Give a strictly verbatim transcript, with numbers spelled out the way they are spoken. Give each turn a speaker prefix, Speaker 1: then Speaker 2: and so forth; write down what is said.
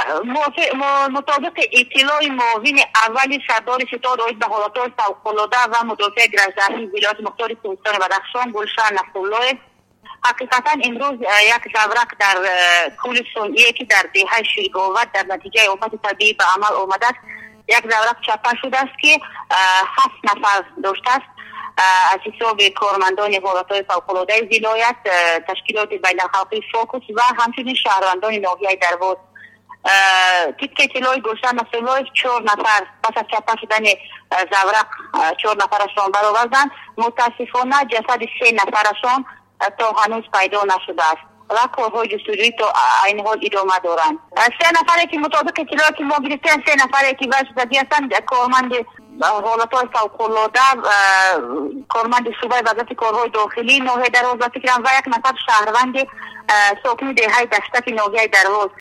Speaker 1: مطابق اطلاع معاون اول سردار ستاد عاید به حالات فوق‌العاده و مدافع گرزدهی ولایت مختار کوهستان بدخشان گلشن نصرالله، حقیقتا امروز یک زورق در کول صنعی که در دهه شیرگاوت در نتیجه آفت طبیعی به عمل آمده است، یک زورق چپه شده است که هفت نفر داشته است. از حساب کارمندان حالات فوق‌العاده ولایت، تشکیلات بین الخلقی فوکوس و همچنین شهروندان ناحیه درواز، طبق اطلاع گلشن نصرالله چهار نفر پس از چپه شدن زورق چهار نفرشان برآوردند. متاسفانه جسد سه نفرشان تا هنوز پیدا نشده است و کارهای جستجویی تا این حال ادامه دارند. سه نفری که مطابق اطلاعاتی ما گرفتیم، سه نفری که وجه زدی هستند، کارمند حالتهای فوق‌العاده، کارمند صوبه وزارت کارهای داخلی ناحیه درواز و فکرم و یک نفر شهروند ساکن دهه دشتک ناحیه درواز.